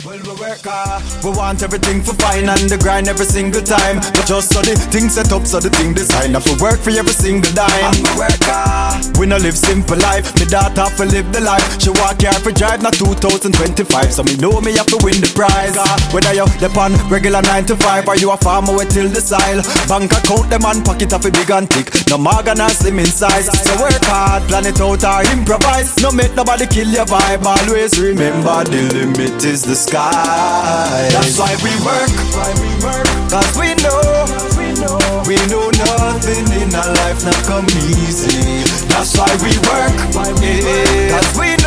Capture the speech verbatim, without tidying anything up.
Well, we work hard, we want everything for fine and the grind every single time. But just so the thing set up, so the thing design. Have to work for every single dime. And we work hard, we no live simple life. Me daughter have to live the life. She walk here for drive, not two thousand twenty-five. So me know me have to win the prize. uh, Whether you depend regular nine to five or you a farmer with till the style. Bank account them and pocket off a big and thick. No maga nor slim in size. So work hard, plan it out or improvise. No make nobody kill your vibe. Always remember the limit is the sky. That's why we work, why we work. Cause we know, we know, we know nothing in our life not come easy. That's why we work, why we work. Cause we know